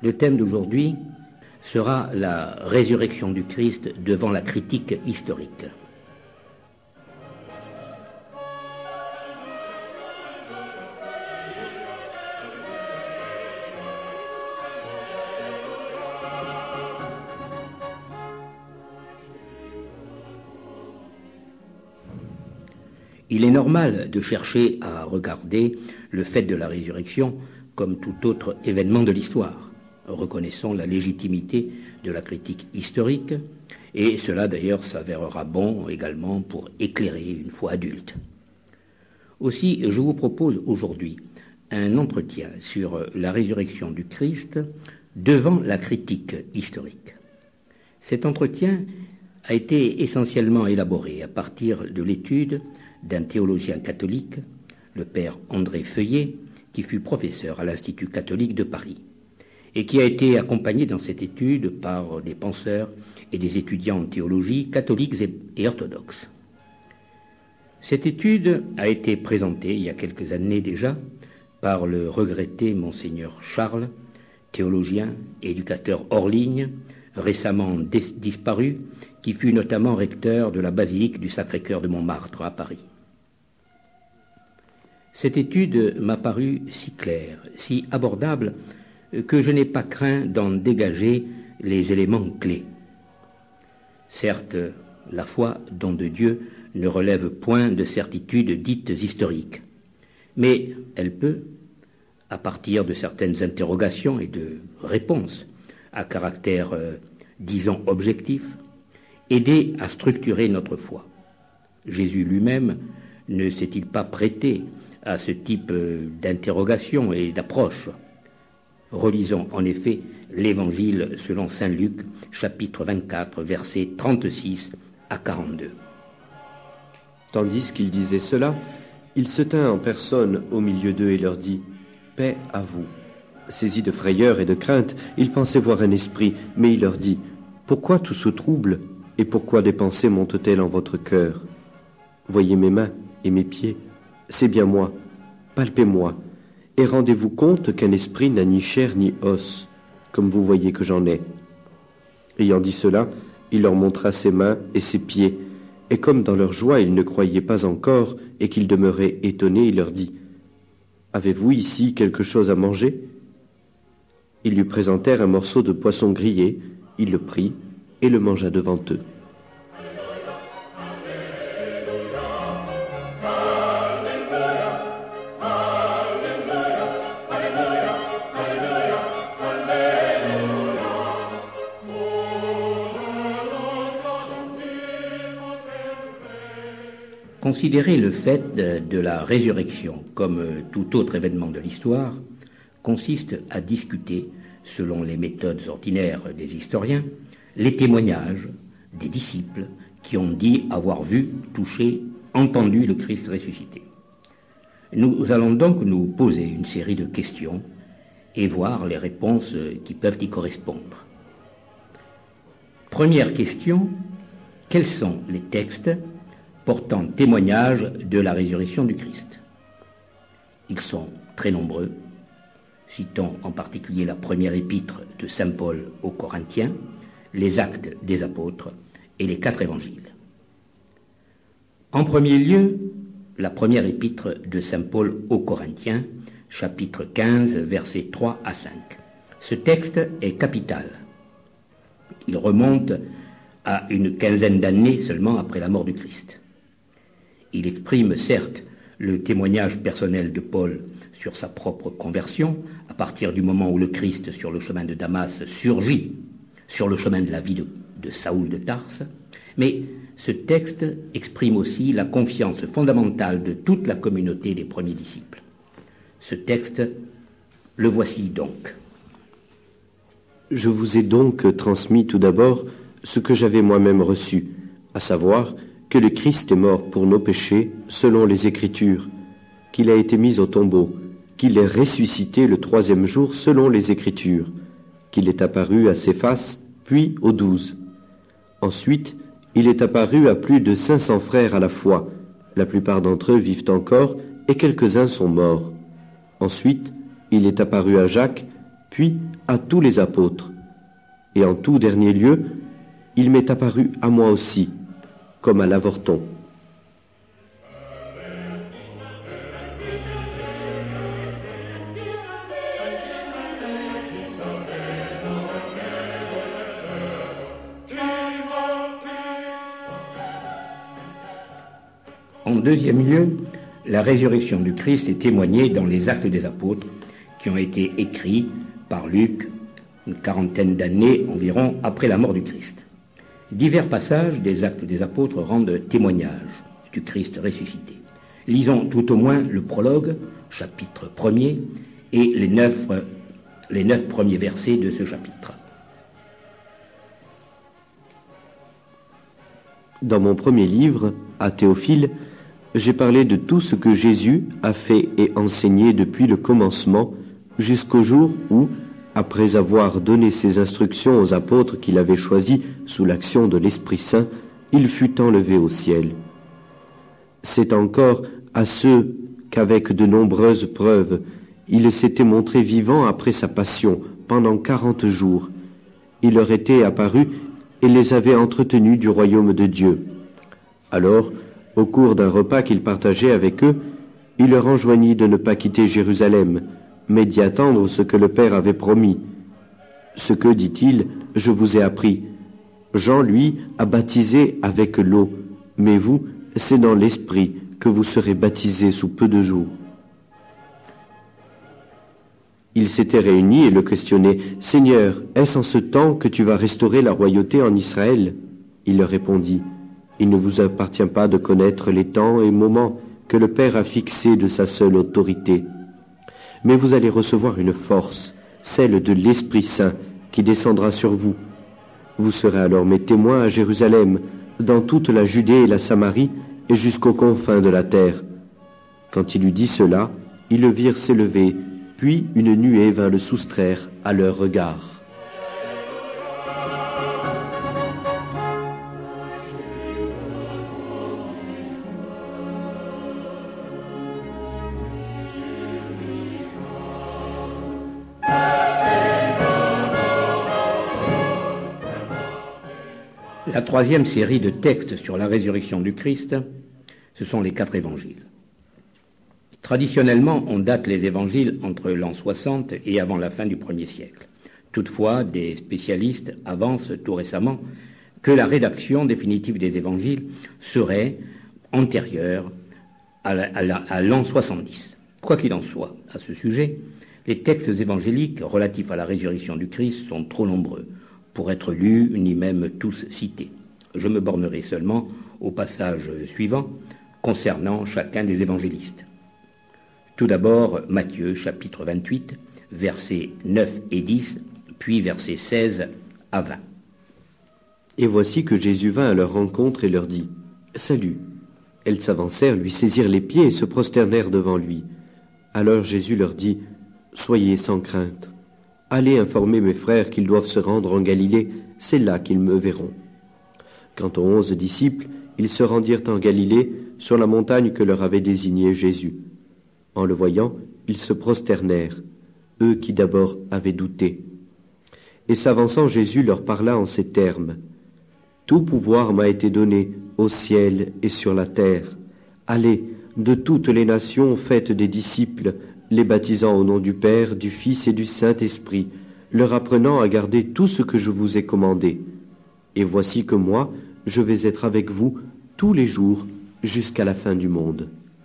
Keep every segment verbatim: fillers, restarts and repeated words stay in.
Le thème d'aujourd'hui sera la résurrection du Christ devant la critique historique. Il est normal de chercher à regarder le fait de la résurrection comme tout autre événement de l'histoire. Reconnaissons la légitimité de la critique historique, et cela d'ailleurs s'avérera bon également pour éclairer une foi adulte. Aussi, je vous propose aujourd'hui un entretien sur la résurrection du Christ devant la critique historique. Cet entretien a été essentiellement élaboré à partir de l'étude d'un théologien catholique, le père André Feuillet, qui fut professeur à l'Institut catholique de Paris, et qui a été accompagné dans cette étude par des penseurs et des étudiants en théologie catholiques et orthodoxes. Cette étude a été présentée il y a quelques années déjà par le regretté Monseigneur Charles, théologien et éducateur hors ligne, récemment dis- disparu, qui fut notamment recteur de la basilique du Sacré-Cœur de Montmartre à Paris. Cette étude m'a paru si claire, si abordable, que je n'ai pas craint d'en dégager les éléments clés. Certes, la foi, don de Dieu, ne relève point de certitudes dites historiques, mais elle peut, à partir de certaines interrogations et de réponses à caractère, euh, disons, objectif, aider à structurer notre foi. Jésus lui-même ne s'est-il pas prêté à ce type d'interrogation et d'approche? Relisons en effet l'Évangile selon saint Luc, chapitre vingt-quatre, versets trente-six à quarante-deux. Tandis qu'il disait cela, il se tint en personne au milieu d'eux et leur dit « Paix à vous ». Saisi de frayeur et de crainte, il pensait voir un esprit, mais il leur dit « Pourquoi tout ce trouble, et pourquoi des pensées montent-elles en votre cœur? Voyez mes mains et mes pieds, c'est bien moi, palpez-moi, et rendez-vous compte qu'un esprit n'a ni chair ni os, comme vous voyez que j'en ai. » Ayant dit cela, il leur montra ses mains et ses pieds, et comme dans leur joie ils ne croyaient pas encore et qu'ils demeuraient étonnés, il leur dit « Avez-vous ici quelque chose à manger ?» Ils lui présentèrent un morceau de poisson grillé, il le prit et le mangea devant eux. Considérer le fait de la résurrection comme tout autre événement de l'histoire consiste à discuter, selon les méthodes ordinaires des historiens, les témoignages des disciples qui ont dit avoir vu, touché, entendu le Christ ressuscité. Nous allons donc nous poser une série de questions et voir les réponses qui peuvent y correspondre. Première question, quels sont les textes portant témoignage de la résurrection du Christ? Ils sont très nombreux. Citons en particulier la première épître de saint Paul aux Corinthiens, les actes des apôtres et les quatre évangiles. En premier lieu, la première épître de saint Paul aux Corinthiens, chapitre quinze, versets trois à cinq. Ce texte est capital. Il remonte à une quinzaine d'années seulement après la mort du Christ. Il exprime certes le témoignage personnel de Paul sur sa propre conversion, à partir du moment où le Christ, sur le chemin de Damas, surgit sur le chemin de la vie de, de Saoul de Tarse, mais ce texte exprime aussi la confiance fondamentale de toute la communauté des premiers disciples. Ce texte, le voici donc. Je vous ai donc transmis tout d'abord ce que j'avais moi-même reçu, à savoir que le Christ est mort pour nos péchés selon les Écritures, qu'il a été mis au tombeau, qu'il est ressuscité le troisième jour selon les Écritures, qu'il est apparu à Céphas, puis aux douze. Ensuite, il est apparu à plus de cinq cents frères à la fois. La plupart d'entre eux vivent encore et quelques-uns sont morts. Ensuite, il est apparu à Jacques, puis à tous les apôtres. Et en tout dernier lieu, il m'est apparu à moi aussi, comme à l'avorton. En deuxième lieu, la résurrection du Christ est témoignée dans les Actes des Apôtres qui ont été écrits par Luc une quarantaine d'années environ après la mort du Christ. Divers passages des Actes des Apôtres rendent témoignage du Christ ressuscité. Lisons tout au moins le prologue, chapitre premier, et les neuf, les neuf premiers versets de ce chapitre. Dans mon premier livre, à Théophile, j'ai parlé de tout ce que Jésus a fait et enseigné depuis le commencement jusqu'au jour où, après avoir donné ses instructions aux apôtres qu'il avait choisis sous l'action de l'Esprit Saint, il fut enlevé au ciel. C'est encore à ceux qu'avec de nombreuses preuves, il s'était montré vivant après sa passion pendant quarante jours. Il leur était apparu et les avait entretenus du royaume de Dieu. Alors, au cours d'un repas qu'il partageait avec eux, il leur enjoignit de ne pas quitter Jérusalem, mais d'y attendre ce que le Père avait promis. Ce que, dit-il, je vous ai appris. Jean, lui, a baptisé avec l'eau, mais vous, c'est dans l'Esprit que vous serez baptisés sous peu de jours. Ils s'étaient réunis et le questionnaient. « Seigneur, est-ce en ce temps que tu vas restaurer la royauté en Israël ?» Il leur répondit. « Il ne vous appartient pas de connaître les temps et moments que le Père a fixés de sa seule autorité. Mais vous allez recevoir une force, celle de l'Esprit Saint, qui descendra sur vous. Vous serez alors mes témoins à Jérusalem, dans toute la Judée et la Samarie, et jusqu'aux confins de la terre. » Quand il eut dit cela, ils le virent s'élever, puis une nuée vint le soustraire à leur regard. La troisième série de textes sur la résurrection du Christ, ce sont les quatre évangiles. Traditionnellement, on date les évangiles entre l'an soixante et avant la fin du premier siècle. Toutefois, des spécialistes avancent tout récemment que la rédaction définitive des évangiles serait antérieure à, la, à, la, à l'an soixante-dix. Quoi qu'il en soit, à ce sujet, les textes évangéliques relatifs à la résurrection du Christ sont trop nombreux pour être lus ni même tous cités. Je me bornerai seulement au passage suivant concernant chacun des évangélistes. Tout d'abord, Matthieu, chapitre vingt-huit, versets neuf et dix, puis versets seize à vingt. Et voici que Jésus vint à leur rencontre et leur dit « Salut !» Elles s'avancèrent, lui saisirent les pieds et se prosternèrent devant lui. Alors Jésus leur dit « Soyez sans crainte. Allez informer mes frères qu'ils doivent se rendre en Galilée, c'est là qu'ils me verront. » Quant aux onze disciples, ils se rendirent en Galilée, sur la montagne que leur avait désignée Jésus. En le voyant, ils se prosternèrent, eux qui d'abord avaient douté. Et s'avançant, Jésus leur parla en ces termes. « Tout pouvoir m'a été donné au ciel et sur la terre. Allez, de toutes les nations, faites des disciples, les baptisant au nom du Père, du Fils et du Saint-Esprit, leur apprenant à garder tout ce que je vous ai commandé. Et voici que moi, je vais être avec vous tous les jours jusqu'à la fin du monde. »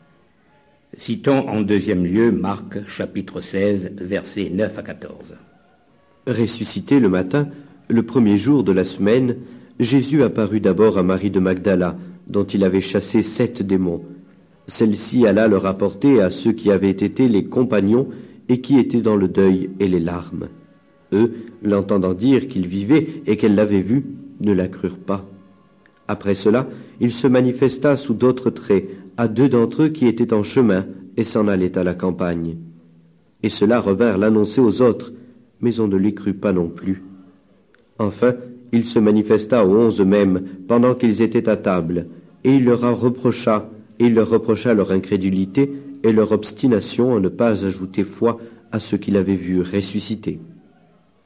Citons en deuxième lieu Marc, chapitre seize, versets neuf à quatorze. Ressuscité le matin, le premier jour de la semaine, Jésus apparut d'abord à Marie de Magdala, dont il avait chassé sept démons. Celle-ci alla le rapporter à ceux qui avaient été les compagnons et qui étaient dans le deuil et les larmes. Eux, l'entendant dire qu'il vivait et qu'elle l'avait vu, ne la crurent pas. Après cela, il se manifesta sous d'autres traits à deux d'entre eux qui étaient en chemin et s'en allaient à la campagne. Et ceux-là revinrent l'annoncer aux autres, mais on ne les crut pas non plus. Enfin, il se manifesta aux onze mêmes pendant qu'ils étaient à table, et il leur reprocha, et il leur reprocha leur incrédulité et leur obstination à ne pas ajouter foi à ce qu'il avait vu ressusciter.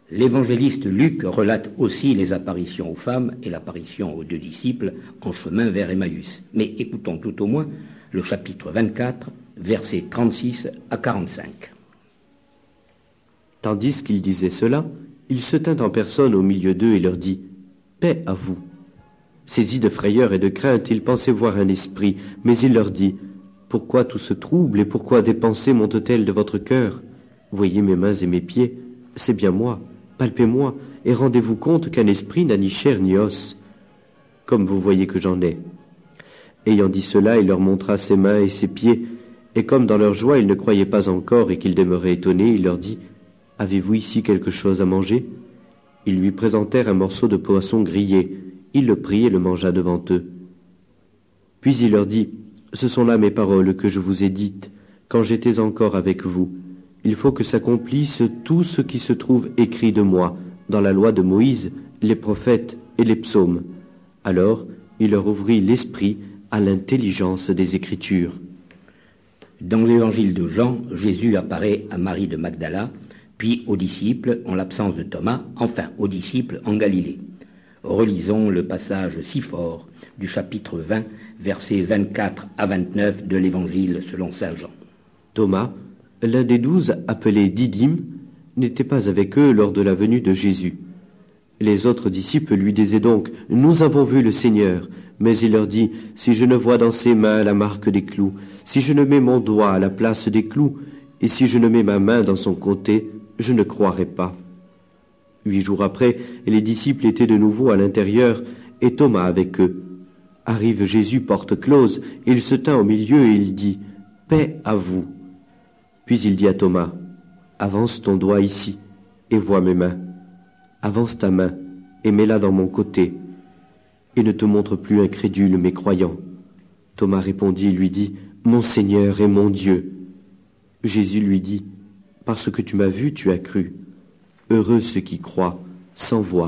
L'évangéliste Luc relate aussi les apparitions aux femmes et l'apparition aux deux disciples en chemin vers Emmaüs. Mais écoutons tout au moins le chapitre vingt-quatre, versets trente-six à quarante-cinq. Tandis qu'il disait cela, il se tint en personne au milieu d'eux et leur dit « Paix à vous !» Saisi de frayeur et de crainte, il pensait voir un esprit, mais il leur dit « Pourquoi tout ce trouble et pourquoi des pensées montent-elles de votre cœur? Voyez mes mains et mes pieds, c'est bien moi. Palpez-moi, et rendez-vous compte qu'un esprit n'a ni chair ni os, comme vous voyez que j'en ai. » Ayant dit cela, il leur montra ses mains et ses pieds, et comme dans leur joie ils ne croyaient pas encore et qu'ils demeuraient étonnés, il leur dit « Avez-vous ici quelque chose à manger ?» Ils lui présentèrent un morceau de poisson grillé. Il le prit et le mangea devant eux. Puis il leur dit « Ce sont là mes paroles que je vous ai dites, quand j'étais encore avec vous. Il faut que s'accomplisse tout ce qui se trouve écrit de moi, dans la loi de Moïse, les prophètes et les psaumes. » Alors il leur ouvrit l'esprit à l'intelligence des Écritures. Dans l'évangile de Jean, Jésus apparaît à Marie de Magdala, puis aux disciples en l'absence de Thomas, enfin aux disciples en Galilée. Relisons le passage si fort du chapitre vingt, versets vingt-quatre à vingt-neuf de l'évangile selon saint Jean. Thomas, l'un des douze, appelé Didyme, n'était pas avec eux lors de la venue de Jésus. Les autres disciples lui disaient donc « Nous avons vu le Seigneur ». Mais il leur dit « Si je ne vois dans ses mains la marque des clous, si je ne mets mon doigt à la place des clous, et si je ne mets ma main dans son côté, je ne croirai pas. » Huit jours après, les disciples étaient de nouveau à l'intérieur, et Thomas avec eux. Arrive Jésus porte close, il se tint au milieu et il dit « Paix à vous !» Puis il dit à Thomas « Avance ton doigt ici, et vois mes mains. Avance ta main, et mets-la dans mon côté. Et ne te montre plus incrédule, mais croyant. » Thomas répondit et lui dit « Mon Seigneur et mon Dieu. » Jésus lui dit « Parce que tu m'as vu, tu as cru. Heureux ceux qui croient sans voir. »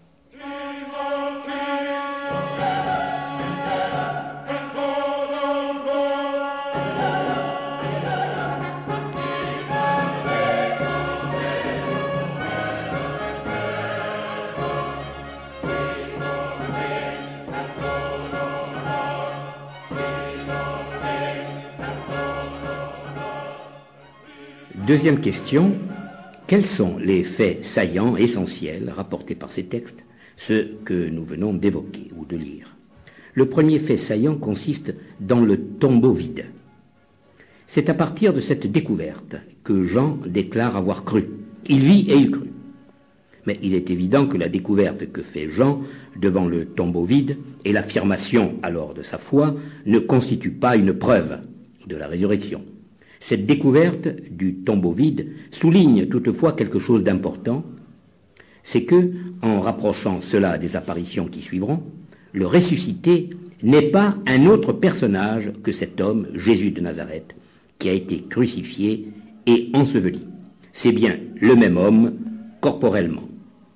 Deuxième question, quels sont les faits saillants, essentiels, rapportés par ces textes, ceux que nous venons d'évoquer ou de lire? Le premier fait saillant consiste dans le tombeau vide. C'est à partir de cette découverte que Jean déclare avoir cru. Il vit et il crut. Mais il est évident que la découverte que fait Jean devant le tombeau vide et l'affirmation alors de sa foi ne constituent pas une preuve de la résurrection. Cette découverte du tombeau vide souligne toutefois quelque chose d'important, c'est que, en rapprochant cela des apparitions qui suivront, le ressuscité n'est pas un autre personnage que cet homme, Jésus de Nazareth, qui a été crucifié et enseveli. C'est bien le même homme, corporellement.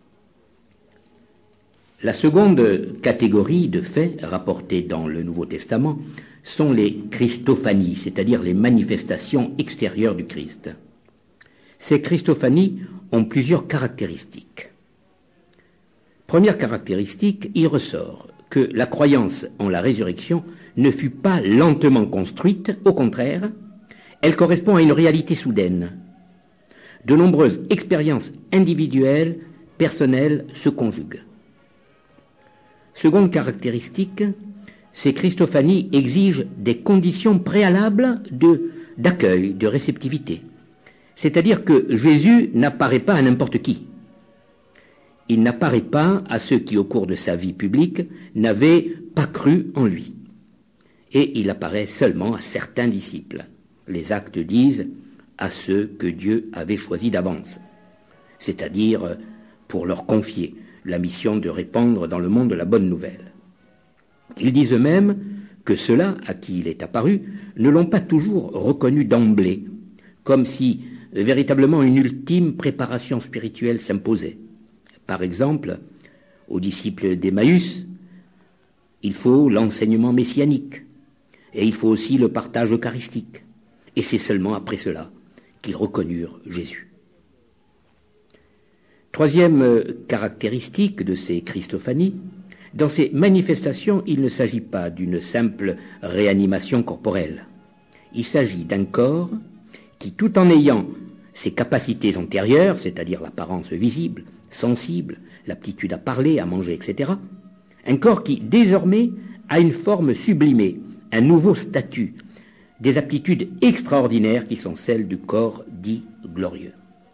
La seconde catégorie de faits rapportés dans le Nouveau Testament sont les Christophanies, c'est-à-dire les manifestations extérieures du Christ. Ces Christophanies ont plusieurs caractéristiques. Première caractéristique, il ressort que la croyance en la résurrection ne fut pas lentement construite, au contraire, elle correspond à une réalité soudaine. De nombreuses expériences individuelles, personnelles se conjuguent. Seconde caractéristique, ces Christophanies exigent des conditions préalables de, d'accueil, de réceptivité. C'est-à-dire que Jésus n'apparaît pas à n'importe qui. Il n'apparaît pas à ceux qui, au cours de sa vie publique, n'avaient pas cru en lui. Et il apparaît seulement à certains disciples. Les actes disent à ceux que Dieu avait choisis d'avance, c'est-à-dire pour leur confier la mission de répandre dans le monde la bonne nouvelle. Ils disent eux-mêmes que ceux-là, à qui il est apparu, ne l'ont pas toujours reconnu d'emblée, comme si véritablement une ultime préparation spirituelle s'imposait. Par exemple, aux disciples d'Emmaüs, il faut l'enseignement messianique, et il faut aussi le partage eucharistique. Et c'est seulement après cela qu'ils reconnurent Jésus. Troisième caractéristique de ces Christophanies, dans ces manifestations, il ne s'agit pas d'une simple réanimation corporelle. Il s'agit d'un corps qui, tout en ayant ses capacités antérieures, c'est-à-dire l'apparence visible, sensible, l'aptitude à parler, à manger, et cetera, un corps qui, désormais, a une forme sublimée, un nouveau statut, des aptitudes extraordinaires qui sont celles du corps dit glorieux.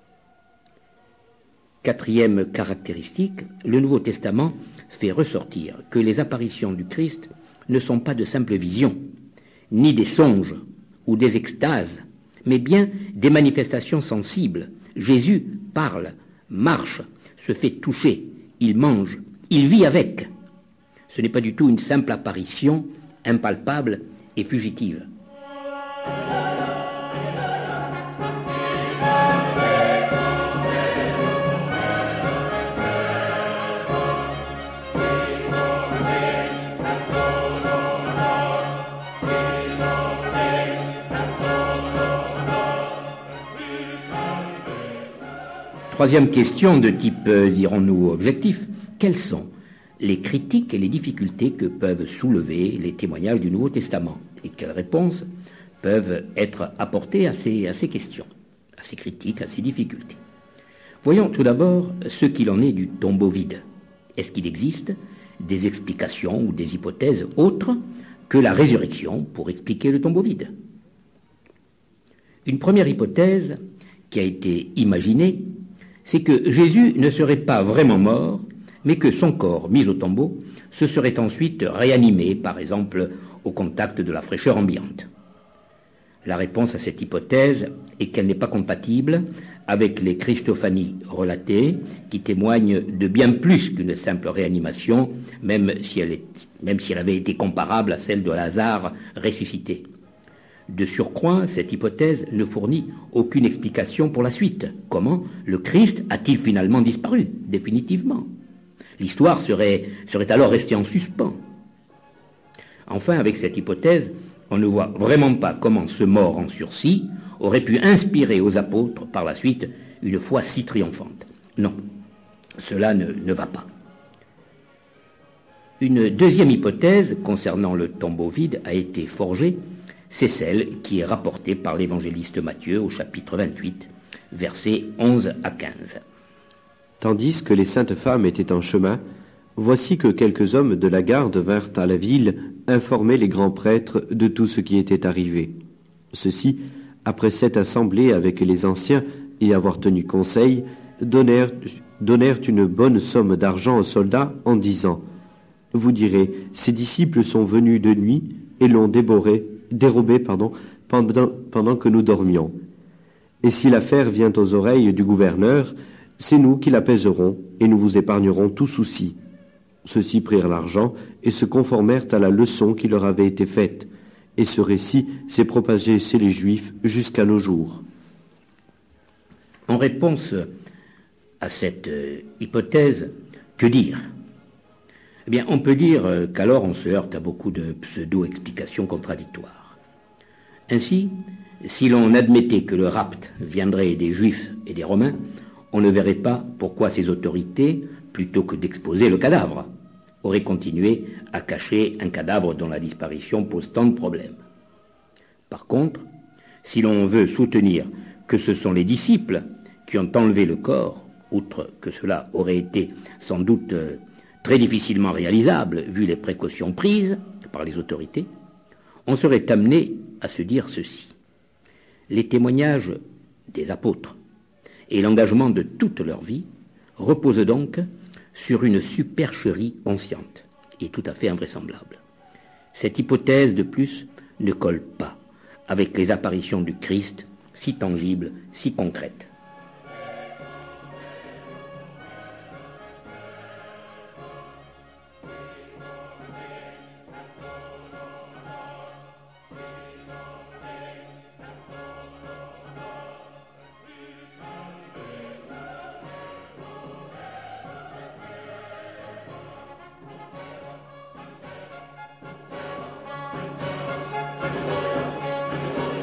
Quatrième caractéristique, le Nouveau Testament fait ressortir que les apparitions du Christ ne sont pas de simples visions, ni des songes ou des extases, mais bien des manifestations sensibles. Jésus parle, marche, se fait toucher, il mange, il vit avec. Ce n'est pas du tout une simple apparition impalpable et fugitive. Troisième question de type, euh, dirons-nous, objectif. Quelles sont les critiques et les difficultés que peuvent soulever les témoignages du Nouveau Testament? Et quelles réponses peuvent être apportées à ces, à ces questions, à ces critiques, à ces difficultés? Voyons tout d'abord ce qu'il en est du tombeau vide. Est-ce qu'il existe des explications ou des hypothèses autres que la résurrection pour expliquer le tombeau vide? Une première hypothèse qui a été imaginée, c'est que Jésus ne serait pas vraiment mort, mais que son corps, mis au tombeau, se serait ensuite réanimé, par exemple, au contact de la fraîcheur ambiante. La réponse à cette hypothèse est qu'elle n'est pas compatible avec les Christophanies relatées, qui témoignent de bien plus qu'une simple réanimation, même si elle, est, même si elle avait été comparable à celle de Lazare ressuscité. De surcroît, cette hypothèse ne fournit aucune explication pour la suite. Comment le Christ a-t-il finalement disparu, définitivement? L'histoire serait, serait alors restée en suspens. Enfin, avec cette hypothèse, on ne voit vraiment pas comment ce mort en sursis aurait pu inspirer aux apôtres par la suite une foi si triomphante. Non, cela ne, ne va pas. Une deuxième hypothèse concernant le tombeau vide a été forgée. C'est celle qui est rapportée par l'évangéliste Matthieu au chapitre vingt-huit, versets onze à quinze. Tandis que les saintes femmes étaient en chemin, voici que quelques hommes de la garde vinrent à la ville informer les grands prêtres de tout ce qui était arrivé. Ceux-ci, après s'être assemblés avec les anciens et avoir tenu conseil, donnèrent, donnèrent une bonne somme d'argent aux soldats en disant « Vous direz, ces disciples sont venus de nuit et l'ont déboré, dérobé pardon, pendant, pendant que nous dormions. Et si l'affaire vient aux oreilles du gouverneur, c'est nous qui l'apaiserons et nous vous épargnerons tout souci. » Ceux-ci prirent l'argent et se conformèrent à la leçon qui leur avait été faite. Et ce récit s'est propagé chez les Juifs jusqu'à nos jours. En réponse à cette hypothèse, que dire? Eh bien, on peut dire qu'alors on se heurte à beaucoup de pseudo-explications contradictoires. Ainsi, si l'on admettait que le rapt viendrait des Juifs et des Romains, on ne verrait pas pourquoi ces autorités, plutôt que d'exposer le cadavre, auraient continué à cacher un cadavre dont la disparition pose tant de problèmes. Par contre, si l'on veut soutenir que ce sont les disciples qui ont enlevé le corps, outre que cela aurait été sans doute très difficilement réalisable vu les précautions prises par les autorités, on serait amené à se dire ceci. Les témoignages des apôtres et l'engagement de toute leur vie reposent donc sur une supercherie consciente et tout à fait invraisemblable. Cette hypothèse, de plus, ne colle pas avec les apparitions du Christ, si tangibles, si concrètes.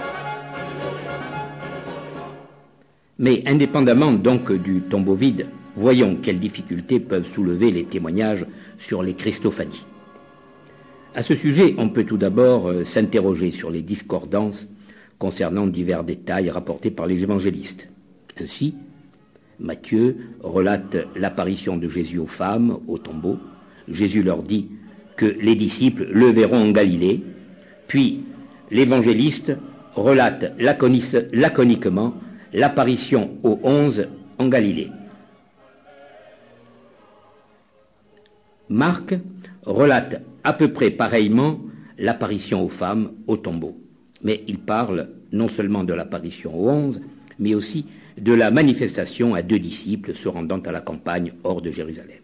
Mais indépendamment donc du tombeau vide voyons quelles difficultés peuvent soulever les témoignages sur les Christophanies. À ce sujet, on peut tout d'abord euh, s'interroger sur les discordances concernant divers détails rapportés par les évangélistes. Ainsi, Matthieu relate l'apparition de Jésus aux femmes au tombeau. Jésus leur dit que les disciples le verront en Galilée. Puis, l'évangéliste relate laconiquement l'apparition aux onze en Galilée. Marc relate à peu près pareillement l'apparition aux femmes au tombeau. Mais il parle non seulement de l'apparition aux onze, mais aussi de la manifestation à deux disciples se rendant à la campagne hors de Jérusalem.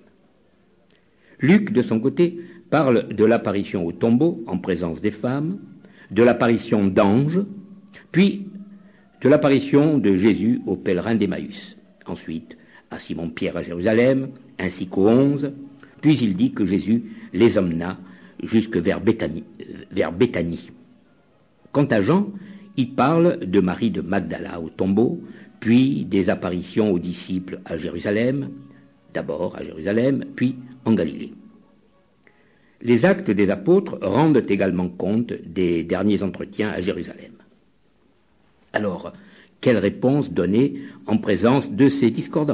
Luc, de son côté, parle de l'apparition au tombeau en présence des femmes, de l'apparition d'anges, puis de l'apparition de Jésus aux pèlerins d'Emmaüs, ensuite à Simon-Pierre à Jérusalem, ainsi qu'aux onze, puis il dit que Jésus les emmena jusque vers Béthanie, vers Béthanie. Quant à Jean, il parle de Marie de Magdala au tombeau, puis des apparitions aux disciples à Jérusalem, d'abord à Jérusalem, puis en Galilée. Les actes des apôtres rendent également compte des derniers entretiens à Jérusalem. Alors, quelle réponse donner en présence de ces discordances ?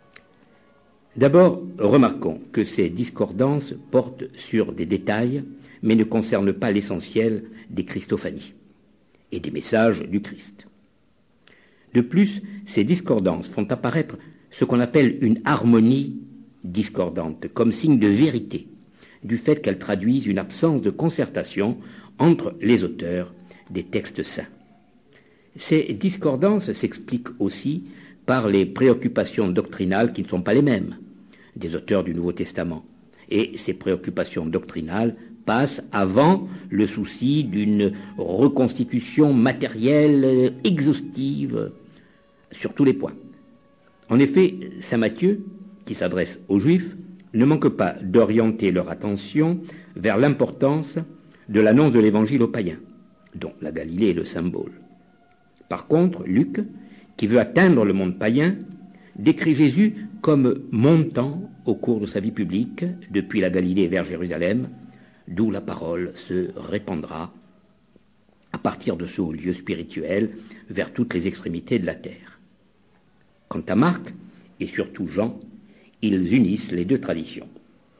D'abord, remarquons que ces discordances portent sur des détails, mais ne concernent pas l'essentiel des Christophanies et des messages du Christ. De plus, ces discordances font apparaître ce qu'on appelle une harmonie discordante, comme signe de vérité, du fait qu'elles traduisent une absence de concertation entre les auteurs des textes saints. Ces discordances s'expliquent aussi par les préoccupations doctrinales qui ne sont pas les mêmes des auteurs du Nouveau Testament. Et ces préoccupations doctrinales passent avant le souci d'une reconstitution matérielle exhaustive sur tous les points. En effet, saint Matthieu, qui s'adresse aux Juifs, ne manque pas d'orienter leur attention vers l'importance de l'annonce de l'Évangile aux païens, dont la Galilée est le symbole. Par contre, Luc, qui veut atteindre le monde païen, décrit Jésus comme montant au cours de sa vie publique, depuis la Galilée vers Jérusalem, d'où la parole se répandra à partir de ce haut lieu spirituel vers toutes les extrémités de la terre. Quant à Marc, et surtout Jean, ils unissent les deux traditions.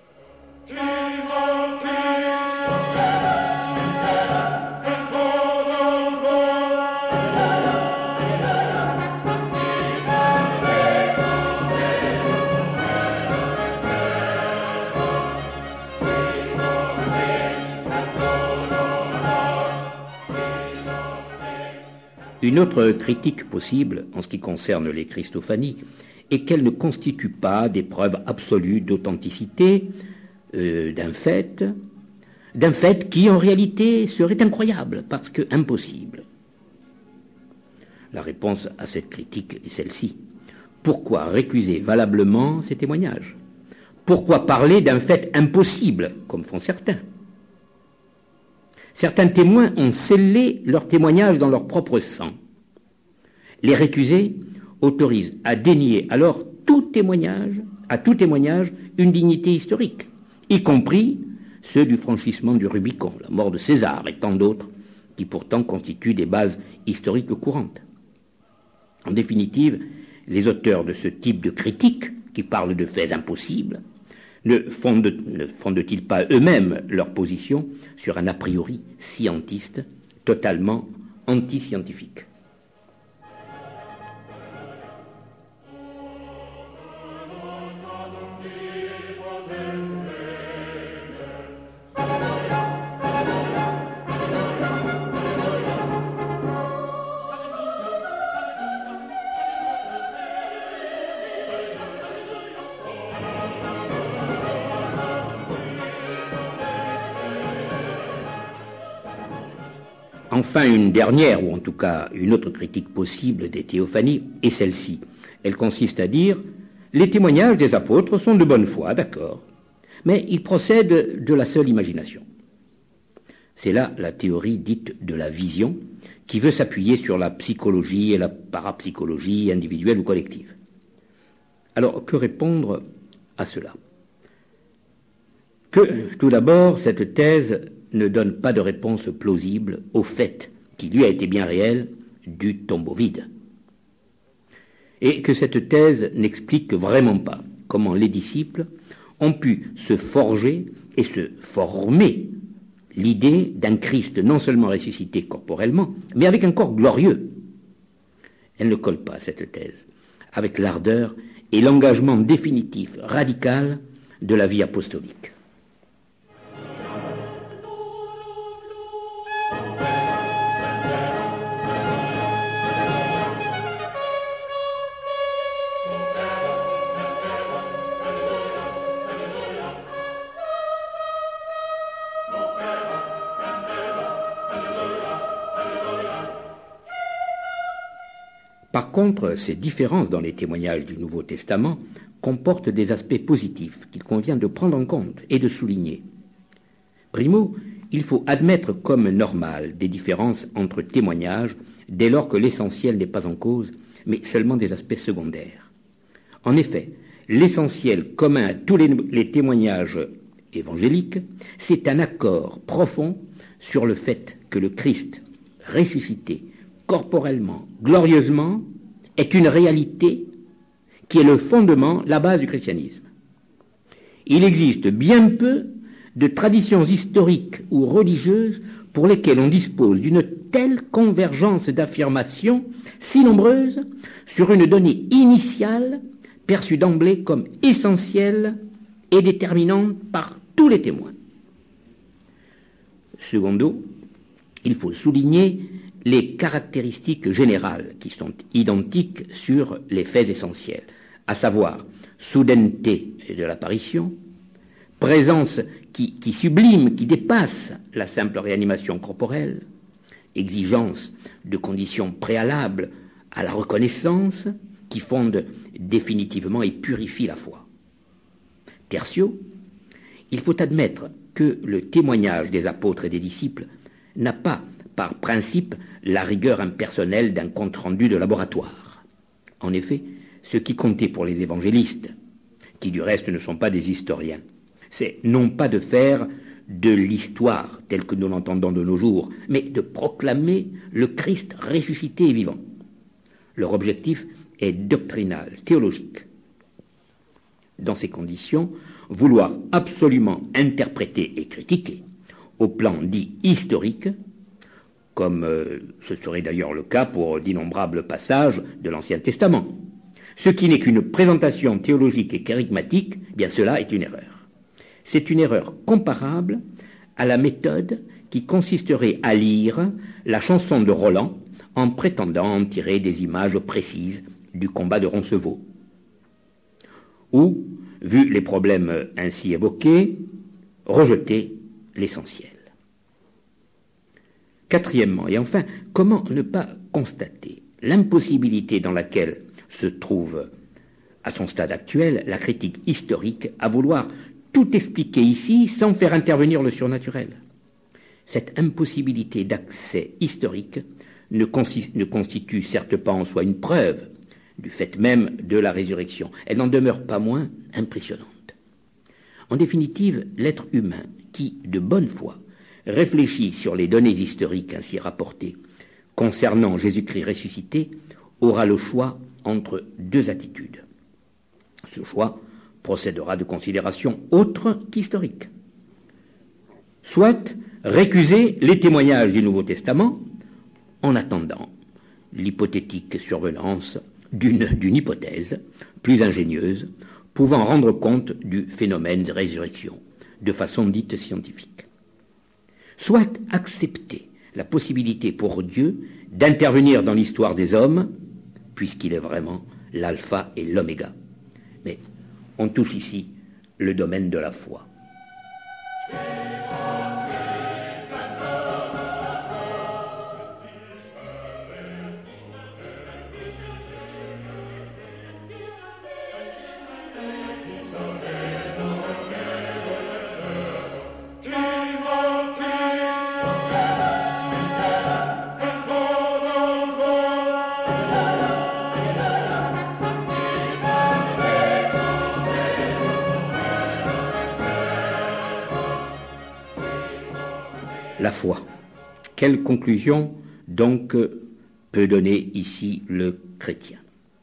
Une autre critique possible en ce qui concerne les Christophanies est qu'elles ne constituent pas des preuves absolues d'authenticité euh, d'un fait, d'un fait qui en réalité serait incroyable parce que impossible. La réponse à cette critique est celle-ci. Pourquoi récuser valablement ces témoignages ? Pourquoi parler d'un fait impossible, comme font certains ? Certains témoins ont scellé leur témoignage dans leur propre sang. Les récusés autorise à dénier alors tout témoignage, à tout témoignage, une dignité historique, y compris ceux du franchissement du Rubicon, la mort de César et tant d'autres, qui pourtant constituent des bases historiques courantes. En définitive, les auteurs de ce type de critique, qui parlent de faits impossibles, ne fondent, ne fondent-ils pas eux-mêmes leur position sur un a priori scientiste totalement anti-scientifique ? Enfin, une dernière, ou en tout cas une autre critique possible des théophanies est celle-ci. Elle consiste à dire « Les témoignages des apôtres sont de bonne foi, d'accord, mais ils procèdent de la seule imagination. » C'est là la théorie dite de la vision, qui veut s'appuyer sur la psychologie et la parapsychologie individuelle ou collective. Alors, que répondre à cela? Que, tout d'abord, cette thèse ne donne pas de réponse plausible au fait, qui lui a été bien réel, du tombeau vide. Et que cette thèse n'explique vraiment pas comment les disciples ont pu se forger et se former l'idée d'un Christ non seulement ressuscité corporellement, mais avec un corps glorieux. Elle ne colle pas, cette thèse, avec l'ardeur et l'engagement définitif, radical, de la vie apostolique. Par contre, ces différences dans les témoignages du Nouveau Testament comportent des aspects positifs qu'il convient de prendre en compte et de souligner. Primo, il faut admettre comme normal des différences entre témoignages dès lors que l'essentiel n'est pas en cause, mais seulement des aspects secondaires. En effet, l'essentiel commun à tous les, les témoignages évangéliques, c'est un accord profond sur le fait que le Christ ressuscité corporellement, glorieusement, est une réalité qui est le fondement, la base du christianisme. Il existe bien peu de traditions historiques ou religieuses pour lesquelles on dispose d'une telle convergence d'affirmations si nombreuses sur une donnée initiale perçue d'emblée comme essentielle et déterminante par tous les témoins. Secondo, il faut souligner les caractéristiques générales qui sont identiques sur les faits essentiels, à savoir soudaineté de l'apparition, présence qui, qui sublime, qui dépasse la simple réanimation corporelle, exigence de conditions préalables à la reconnaissance qui fondent définitivement et purifient la foi. Tertio, il faut admettre que le témoignage des apôtres et des disciples n'a pas par principe la rigueur impersonnelle d'un compte-rendu de laboratoire. En effet, ce qui comptait pour les évangélistes, qui du reste ne sont pas des historiens, c'est non pas de faire de l'histoire telle que nous l'entendons de nos jours, mais de proclamer le Christ ressuscité et vivant. Leur objectif est doctrinal, théologique. Dans ces conditions, vouloir absolument interpréter et critiquer, au plan dit historique, comme euh, ce serait d'ailleurs le cas pour d'innombrables passages de l'Ancien Testament. Ce qui n'est qu'une présentation théologique et charismatique, bien cela est une erreur. C'est une erreur comparable à la méthode qui consisterait à lire la chanson de Roland en prétendant en tirer des images précises du combat de Roncevaux. Ou, vu les problèmes ainsi évoqués, rejeter l'essentiel. Quatrièmement, et enfin, comment ne pas constater l'impossibilité dans laquelle se trouve, à son stade actuel, la critique historique à vouloir tout expliquer ici sans faire intervenir le surnaturel. Cette impossibilité d'accès historique ne, consiste, ne constitue certes pas en soi une preuve du fait même de la résurrection. Elle n'en demeure pas moins impressionnante. En définitive, l'être humain qui, de bonne foi, réfléchit sur les données historiques ainsi rapportées concernant Jésus-Christ ressuscité, aura le choix entre deux attitudes. Ce choix procédera de considérations autres qu'historiques. Soit récuser les témoignages du Nouveau Testament en attendant l'hypothétique survenance d'une, d'une hypothèse plus ingénieuse pouvant rendre compte du phénomène de résurrection de façon dite scientifique. Soit accepter la possibilité pour Dieu d'intervenir dans l'histoire des hommes, puisqu'il est vraiment l'alpha et l'oméga. Mais on touche ici le domaine de la foi. Amen. La foi. Quelle conclusion donc peut donner ici le chrétien?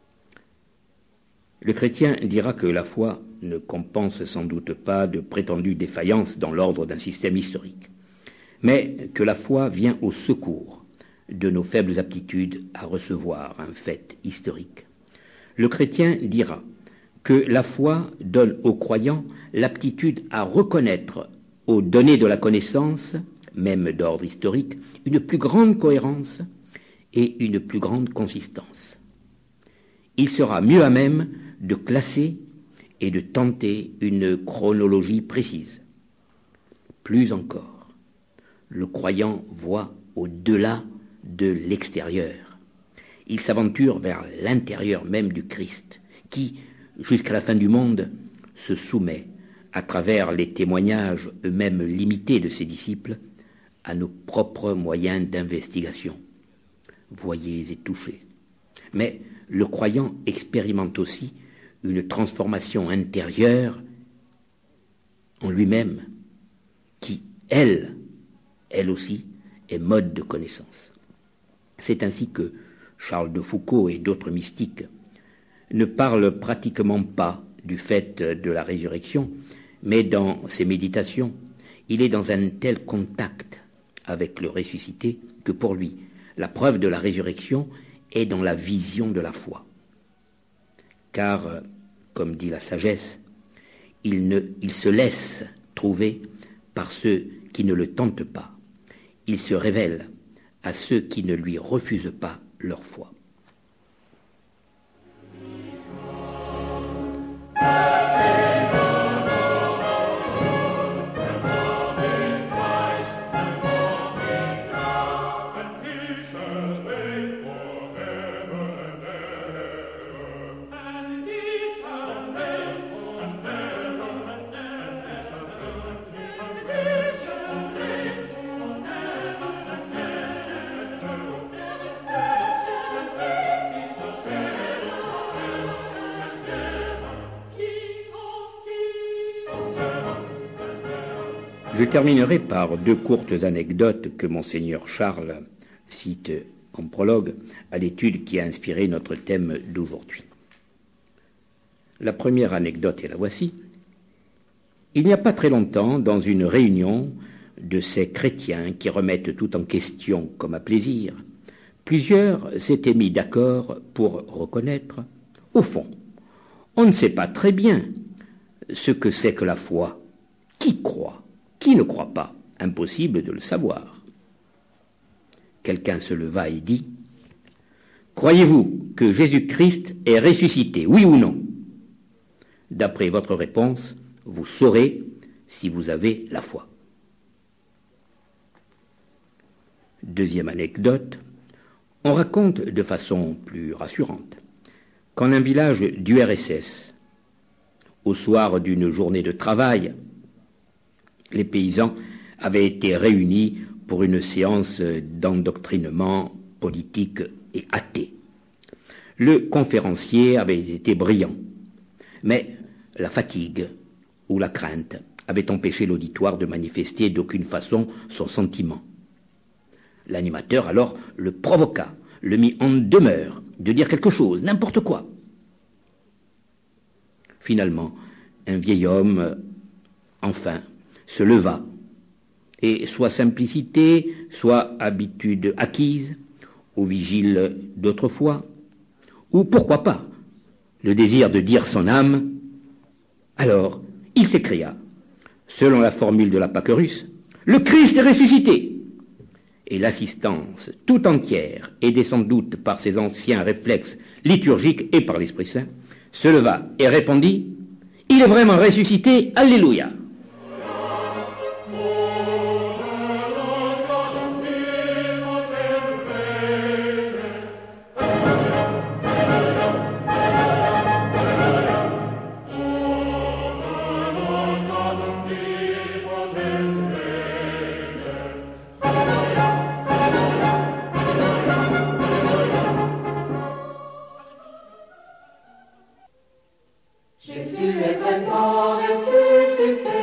Le chrétien dira que la foi ne compense sans doute pas de prétendues défaillances dans l'ordre d'un système historique, mais que la foi vient au secours de nos faibles aptitudes à recevoir un fait historique. Le chrétien dira que la foi donne aux croyants l'aptitude à reconnaître aux données de la connaissance, même d'ordre historique, une plus grande cohérence et une plus grande consistance. Il sera mieux à même de classer et de tenter une chronologie précise. Plus encore, le croyant voit au-delà de l'extérieur. Il s'aventure vers l'intérieur même du Christ, qui, jusqu'à la fin du monde, se soumet, à travers les témoignages eux-mêmes limités de ses disciples, à nos propres moyens d'investigation. Voyez et touchez. Mais le croyant expérimente aussi une transformation intérieure en lui-même, qui, elle, elle aussi, est mode de connaissance. C'est ainsi que Charles de Foucault et d'autres mystiques ne parlent pratiquement pas du fait de la résurrection, mais dans ses méditations, il est dans un tel contact avec le ressuscité que pour lui, la preuve de la résurrection est dans la vision de la foi. Car, comme dit la sagesse, il, ne, il se laisse trouver par ceux qui ne le tentent pas. Il se révèle à ceux qui ne lui refusent pas leur foi. Je terminerai par deux courtes anecdotes que Monseigneur Charles cite en prologue à l'étude qui a inspiré notre thème d'aujourd'hui. La première anecdote, et la voici. Il n'y a pas très longtemps, dans une réunion de ces chrétiens qui remettent tout en question comme à plaisir, plusieurs s'étaient mis d'accord pour reconnaître, au fond, on ne sait pas très bien ce que c'est que la foi. Qui croit? Qui ne croit pas? Impossible de le savoir. Quelqu'un se leva et dit: croyez-vous que Jésus-Christ est ressuscité, oui ou non? D'après votre réponse, vous saurez si vous avez la foi. Deuxième anecdote, on raconte de façon plus rassurante qu'en un village d'U R S S, au soir d'une journée de travail, les paysans avaient été réunis pour une séance d'endoctrinement politique et athée. Le conférencier avait été brillant, mais la fatigue ou la crainte avait empêché l'auditoire de manifester d'aucune façon son sentiment. L'animateur alors le provoqua, le mit en demeure de dire quelque chose, n'importe quoi. Finalement, un vieil homme, enfin, se leva, et soit simplicité, soit habitude acquise, au vigile d'autrefois, ou pourquoi pas, le désir de dire son âme, alors il s'écria, selon la formule de la Pâquerusse, « Le Christ est ressuscité !» Et l'assistance tout entière, aidée sans doute par ses anciens réflexes liturgiques et par l'Esprit Saint, se leva et répondit, « Il est vraiment ressuscité, Alléluia !» Jésus est vraiment ressuscité.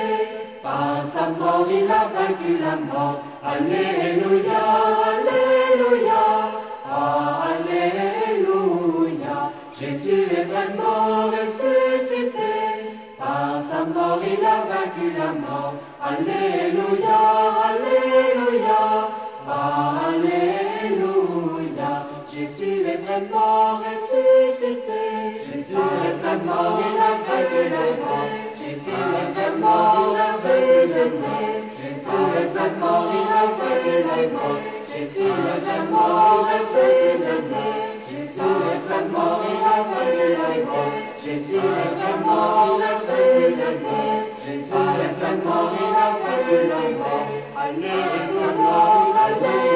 mort, il a vaincu la mort. Alléluia, Alléluia, ah, Alléluia. Jésus est vraiment ressuscité. Par sa mort, il a vaincu la mort. Alléluia, Alléluia, ah, Alléluia. Jésus est vraiment ressuscité. Jésus est sa mort, il a vaincu la mort. Jésus est sa mort, il a ressuscité. Jésus est sa mort, il a vaincu la mort. Jésus est sa mort, ressuscité. Jésus est sa mort, il a vaincu la mort. Jésus est sa mort, ressuscité. Jésus est sa mort, il a vaincu la mort. Alléluia, Alléluia.